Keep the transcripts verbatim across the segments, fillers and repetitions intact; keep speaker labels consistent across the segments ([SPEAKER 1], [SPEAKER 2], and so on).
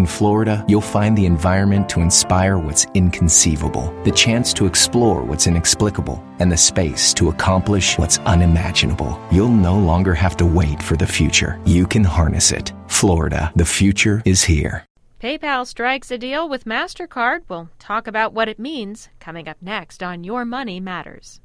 [SPEAKER 1] In Florida, you'll find the environment to inspire what's inconceivable, the chance to explore what's inexplicable, and the space to accomplish what's unimaginable. You'll no longer have to wait for the future. You can harness it. Florida, the future is here.
[SPEAKER 2] PayPal strikes a deal with MasterCard. We'll talk about what it means coming up next on Your Money Matters.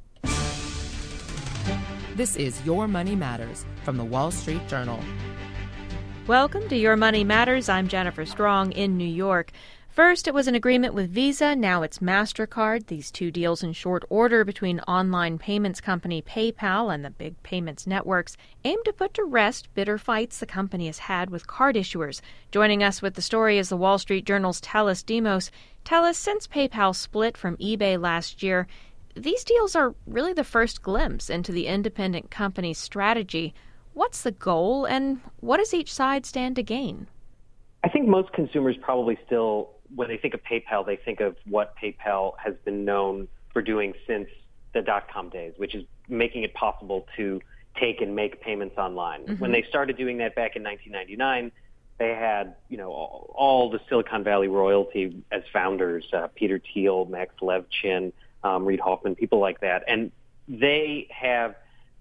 [SPEAKER 3] This is Your Money Matters from the Wall Street Journal.
[SPEAKER 2] Welcome to Your Money Matters. I'm Jennifer Strong in New York. First, it was an agreement with Visa. Now it's MasterCard. These two deals in short order between online payments company PayPal and the big payments networks aim to put to rest bitter fights the company has had with card issuers. Joining us with the story is the Wall Street Journal's Tellis Demos. Tellis, since PayPal split from eBay last year, these deals are really the first glimpse into the independent company's strategy. What's the goal, and what does each side stand to gain?
[SPEAKER 4] I think most consumers probably still, when they think of PayPal, they think of what PayPal has been known for doing since the dot-com days, which is making it possible to take and make payments online. Mm-hmm. When they started doing that back in nineteen ninety-nine, they had, you know, all, all the Silicon Valley royalty as founders, uh, Peter Thiel, Max Levchin, um, Reid Hoffman, people like that. And they have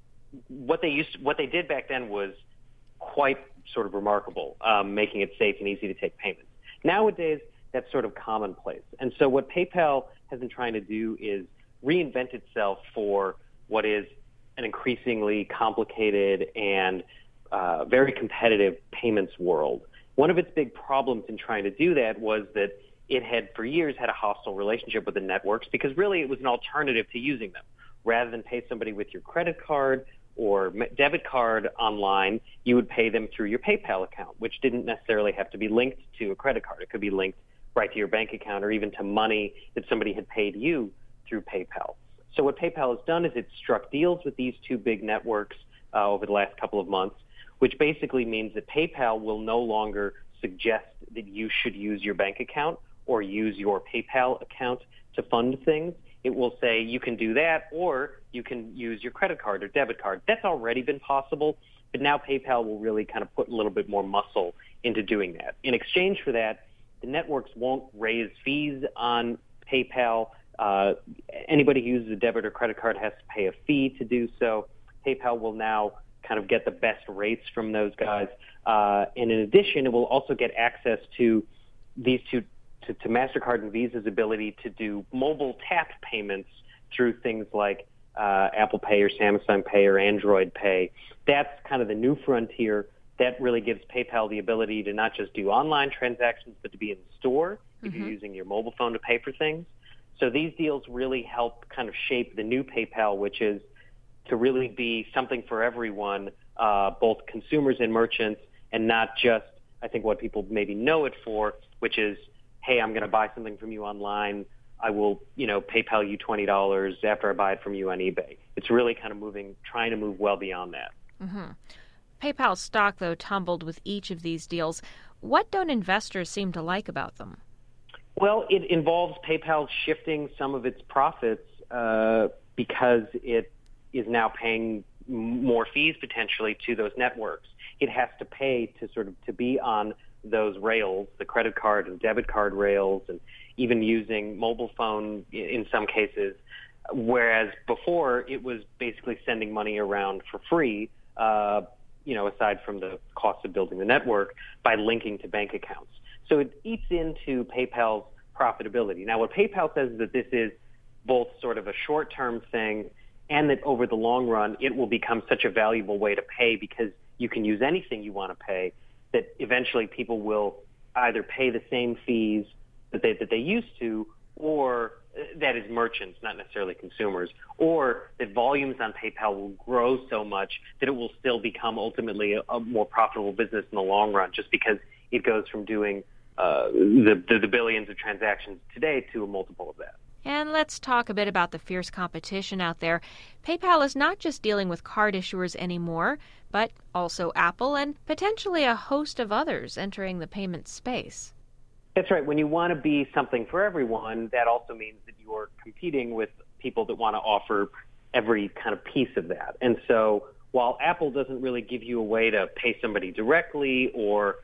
[SPEAKER 4] What they used, to, what they did back then was quite sort of remarkable, um, making it safe and easy to take payments. Nowadays, that's sort of commonplace. And so what PayPal has been trying to do is reinvent itself for what is an increasingly complicated and uh, very competitive payments world. One of its big problems in trying to do that was that it had for years had a hostile relationship with the networks because really it was an alternative to using them. Rather than pay somebody with your credit card or debit card online, you would pay them through your PayPal account, which didn't necessarily have to be linked to a credit card. It could be linked right to your bank account or even to money that somebody had paid you through PayPal. So what PayPal has done is it struck deals with these two big networks uh, over the last couple of months, which basically means that PayPal will no longer suggest that you should use your bank account or use your PayPal account to fund things. It will say you can do that, or you can use your credit card or debit card. That's already been possible, but now PayPal will really kind of put a little bit more muscle into doing that. In exchange for that, the networks won't raise fees on PayPal. Uh, anybody who uses a debit or credit card has to pay a fee to do so. PayPal will now kind of get the best rates from those guys. Uh, and in addition, it will also get access to these two To, to MasterCard and Visa's ability to do mobile tap payments through things like uh, Apple Pay or Samsung Pay or Android Pay. That's kind of the new frontier. That really gives PayPal the ability to not just do online transactions, but to be in store mm-hmm. if you're using your mobile phone to pay for things. So these deals really help kind of shape the new PayPal, which is to really be something for everyone, uh, both consumers and merchants, and not just, I think, what people maybe know it for, which is, hey, I'm going to buy something from you online. I will, you know, PayPal you twenty dollars after I buy it from you on eBay. It's really kind of moving, trying to move well beyond that.
[SPEAKER 2] Mm-hmm. PayPal's stock, though, tumbled with each of these deals. What don't investors seem to like about them?
[SPEAKER 4] Well, it involves PayPal shifting some of its profits uh, because it is now paying more fees potentially to those networks. It has to pay to sort of to be on those rails, the credit card and debit card rails, and even using mobile phone in some cases, whereas before it was basically sending money around for free, uh, you know, aside from the cost of building the network, by linking to bank accounts. So it eats into PayPal's profitability. Now, what PayPal says is that this is both sort of a short-term thing and that over the long run it will become such a valuable way to pay because you can use anything you want to pay, that eventually people will either pay the same fees that they that they used to, or that is merchants, not necessarily consumers, or that volumes on PayPal will grow so much that it will still become ultimately a, a more profitable business in the long run, just because it goes from doing uh, the, the the billions of transactions today to a multiple of that.
[SPEAKER 2] And let's talk a bit about the fierce competition out there. PayPal is not just dealing with card issuers anymore, but also Apple and potentially a host of others entering the payment space.
[SPEAKER 4] That's right. When you want to be something for everyone, that also means that you're competing with people that want to offer every kind of piece of that. And so while Apple doesn't really give you a way to pay somebody directly or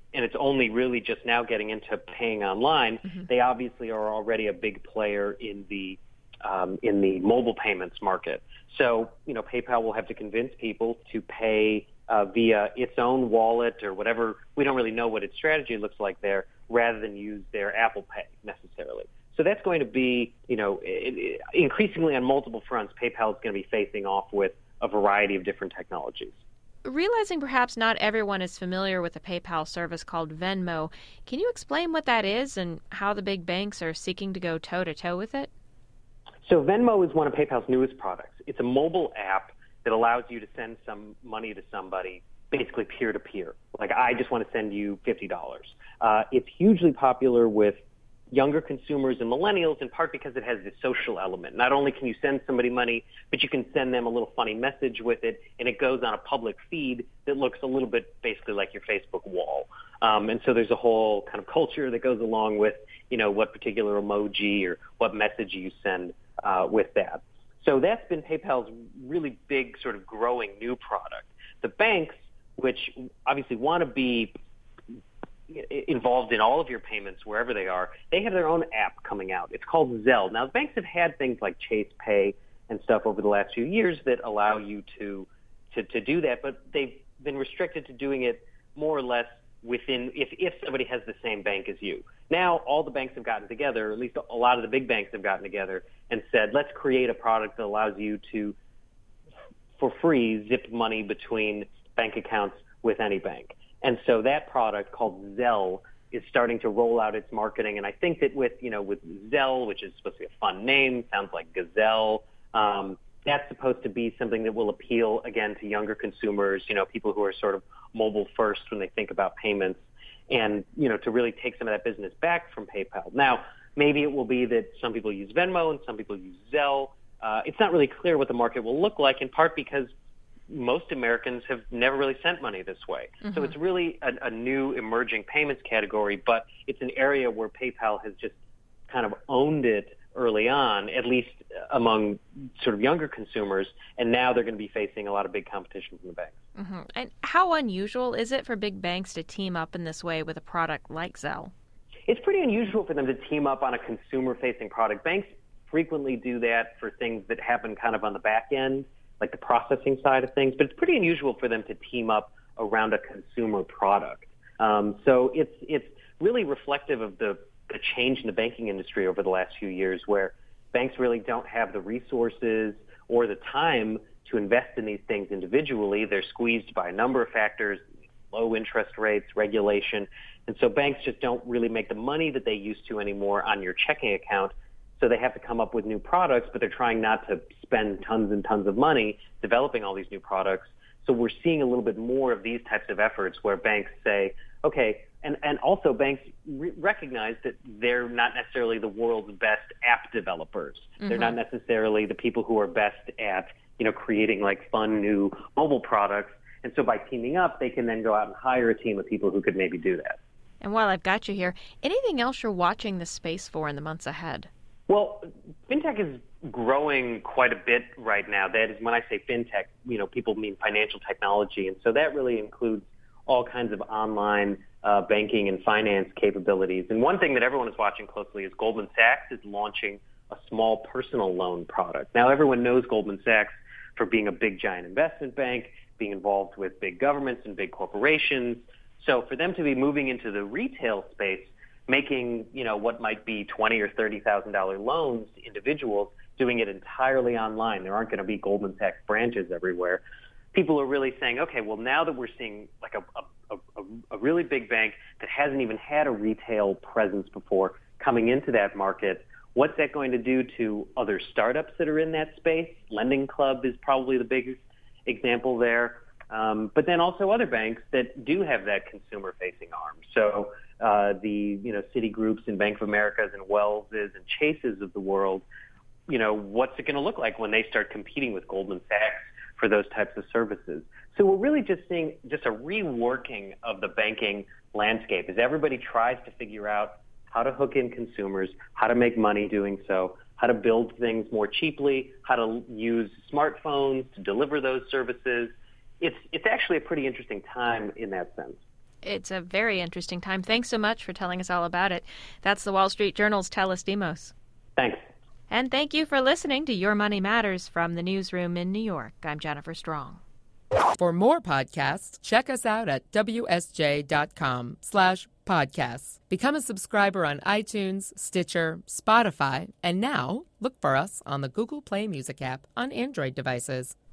[SPEAKER 4] and it's only really just now getting into paying online, mm-hmm. they obviously are already a big player in the um, in the mobile payments market. So, you know, PayPal will have to convince people to pay uh, via its own wallet or whatever. We don't really know what its strategy looks like there, rather than use their Apple Pay necessarily. So that's going to be, you know, it, it, increasingly on multiple fronts, PayPal is going to be facing off with a variety of different technologies.
[SPEAKER 2] Realizing perhaps not everyone is familiar with a PayPal service called Venmo, can you explain what that is and how the big banks are seeking to go toe-to-toe with it?
[SPEAKER 4] So Venmo is one of PayPal's newest products. It's a mobile app that allows you to send some money to somebody, basically peer-to-peer. Like, I just want to send you fifty dollars. Uh, it's hugely popular with younger consumers and millennials, in part because it has this social element. Not only can you send somebody money, but you can send them a little funny message with it, and it goes on a public feed that looks a little bit basically like your Facebook wall. Um, and so there's a whole kind of culture that goes along with, you know, what particular emoji or what message you send uh, with that. So that's been PayPal's really big sort of growing new product. The banks, which obviously want to be involved in all of your payments wherever they are, they have their own app coming out. It's called Zelle. Now, the banks have had things like Chase Pay and stuff over the last few years that allow you to, to, to do that, but they've been restricted to doing it more or less within, if, if somebody has the same bank as you. Now, all the banks have gotten together, or at least a lot of the big banks have gotten together and said, let's create a product that allows you to, for free, zip money between bank accounts with any bank. And so that product called Zelle is starting to roll out its marketing. And I think that with, you know, with Zelle, which is supposed to be a fun name, sounds like gazelle, um, that's supposed to be something that will appeal, again, to younger consumers, you know, people who are sort of mobile first when they think about payments, and, you know, to really take some of that business back from PayPal. Now, maybe it will be that some people use Venmo and some people use Zelle. Uh, it's not really clear what the market will look like, in part because most Americans have never really sent money this way. Mm-hmm. So it's really a, a new emerging payments category, but it's an area where PayPal has just kind of owned it early on, at least among sort of younger consumers, and now they're going to be facing a lot of big competition from the banks.
[SPEAKER 2] Mm-hmm. And how unusual is it for big banks to team up in this way with a product like Zelle?
[SPEAKER 4] It's pretty unusual for them to team up on a consumer-facing product. Banks frequently do that for things that happen kind of on the back end, like the processing side of things, but it's pretty unusual for them to team up around a consumer product. Um, so it's it's really reflective of the, the change in the banking industry over the last few years, where banks really don't have the resources or the time to invest in these things individually. They're squeezed by a number of factors, low interest rates, regulation, and so banks just don't really make the money that they used to anymore on your checking account. So they have to come up with new products, but they're trying not to spend tons and tons of money developing all these new products. So we're seeing a little bit more of these types of efforts where banks say, okay, and, and also banks re- recognize that they're not necessarily the world's best app developers. Mm-hmm. They're not necessarily the people who are best at, you know, creating like fun new mobile products. And so by teaming up, they can then go out and hire a team of people who could maybe do that.
[SPEAKER 2] And while I've got you here, anything else you're watching the space for in the months ahead?
[SPEAKER 4] Well, fintech is growing quite a bit right now. That is, when I say fintech, you know, people mean financial technology. And so that really includes all kinds of online uh, banking and finance capabilities. And one thing that everyone is watching closely is Goldman Sachs is launching a small personal loan product. Now, everyone knows Goldman Sachs for being a big, giant investment bank, being involved with big governments and big corporations. So for them to be moving into the retail space, making, you know, what might be twenty thousand dollars or thirty thousand dollars loans to individuals, doing it entirely online. There aren't going to be Goldman Sachs branches everywhere. People are really saying, okay, well, now that we're seeing like a, a, a, a really big bank that hasn't even had a retail presence before coming into that market, what's that going to do to other startups that are in that space? Lending Club is probably the biggest example there. Um, but then also other banks that do have that consumer-facing arm. So uh, the, you know, Citigroups and Bank of Americas and Wellses and Chases of the world, you know, what's it going to look like when they start competing with Goldman Sachs for those types of services? So we're really just seeing just a reworking of the banking landscape as everybody tries to figure out how to hook in consumers, how to make money doing so, how to build things more cheaply, how to use smartphones to deliver those services. It's it's actually a pretty interesting time in that sense.
[SPEAKER 2] It's a very interesting time. Thanks so much for telling us all about it. That's the Wall Street Journal's Teles Demos.
[SPEAKER 4] Thanks.
[SPEAKER 2] And thank you for listening to Your Money Matters from the newsroom in New York. I'm Jennifer Strong.
[SPEAKER 3] For more podcasts, check us out at WSJ.com slash podcasts. Become a subscriber on iTunes, Stitcher, Spotify, and now look for us on the Google Play Music app on Android devices.